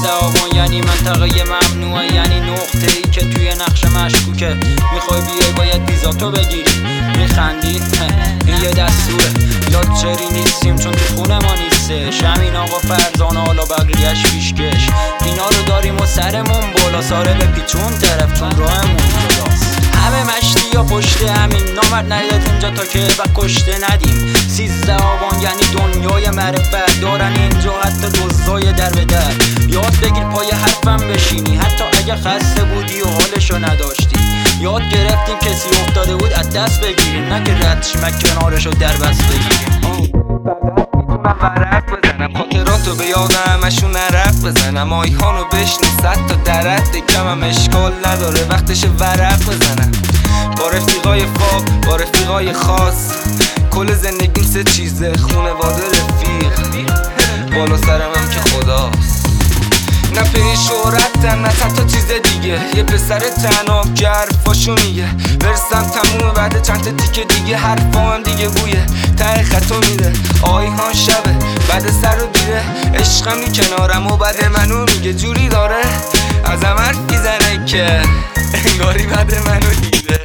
13 آبان یعنی منطقه ممنوعه، یعنی نقطه ای که توی نقش مشکوکه. میخوای بیای باید ویزاتو بگیری. میخندی؟ این یه دستوره. لاچری نیستیم چون تو خونه ما نیستش. همین آقا فرزانه حالا بقیه‌اش پیشکش. اینا رو داریم و سرمون بالا، ساره به پیچون طرف چون راهمون جداست. همه مشتی یا پشت همین نامرد نیاد اینجا تا که و کشته ندیم. 13 آبان یعنی دنیای معرفت، دارن اینجا حتی دزدای در به در. یاد بگیر پای حرفم بشینی حتی اگه خسته بودی و حالشو نداشتی. یاد گرفتیم کسی افتاده بود از دست بگیریم، نه که رد شیم کنارشو در بست بگیریم. فقط میتونم ورق بزنم، خاطراتو به یادم همشون نرق بزنم. آیهانو بشنی 100 تا درد کمم اشکال نداره وقتش ورق بزنم. با رفیقای فاق، با رفیقای خاص، کل زندگیم 3 چیزه: خونواده، رفیق، بالا سرم هم که خداست. نه پی شهرتم نه تا چیز دیگه، یه پسر تنها که حرفاشو میگه. برسم تموم بعد چند تا تیکه دیگه، حرفام دیگه بویه ته خطو میده. آیهان شبه بعد سر رو دیده، عشقمی کنارم و بعد منو میگه. جوری داره ازم حرف میزنه که انگاری بعد منو دیده.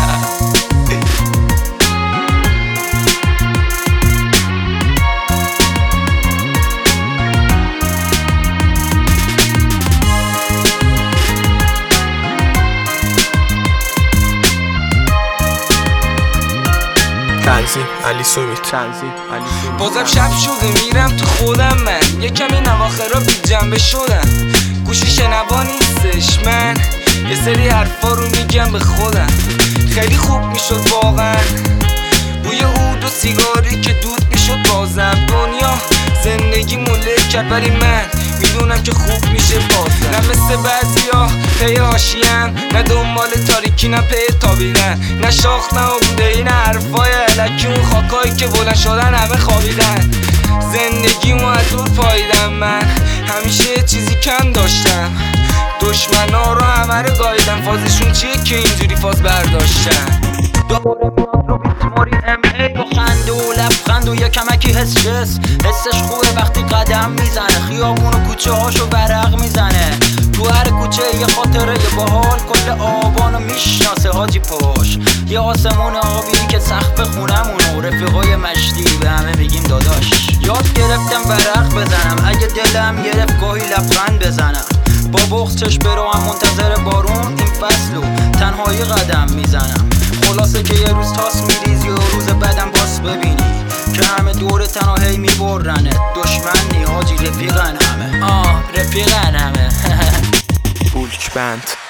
علی سومیت. بازم شب شده میرم تو خودم، من یه کمی نواخرا بی جنبه شدم. گوشی شنوا نیستش، من یه سری حرفا رو میگم به خودم. خیلی خوب میشد واقعا بوی عود و سیگاری که دود میشد بازم. دنیا زندگی مولک کرد ولی من میدونم که خوب میشه بازم. نه مثل بعضیا پی هاشیم، نه دنبال تاریکی، نه پی تابیدن، نه شاخ نه بوده این حرفای علکی. اون خاکایی که بلند شدن همه خوابیدن. زندگیمو از دور پاییدم، من همیشه یه چیزی کم داشتم. دشمنا رو همه رو گاییدم، فازشون چیه که اینجوری فاز برداشتن. دوباره میاد رو بیتماری ام ای با خنده و لبخند و یه کمکی حسش خوبه وقتی قدم میزنه. خیابون و کوچه هاشو برق میزنه. تو هر کوچه یه خاطره یه باحال، کل آبانو میشناسه حاجی پاش. یه آسمون آبی که سقف خونمونه و رفیقای مشتی به همه میگیم داداش. یاد گرفتم برق بزنم اگه دلم گرفت گاهی لبخند بزنم. با بغض چشم برام منتظر بارون این فصلو تنهایی قدم میزنم. خلاصه که یه روز تاس میریزی و روز بعدم باس ببینی که همه دور تنها هی میبرنه. دشمن نی حاجی رفیقن همه، رفیقن همه. بولک بند.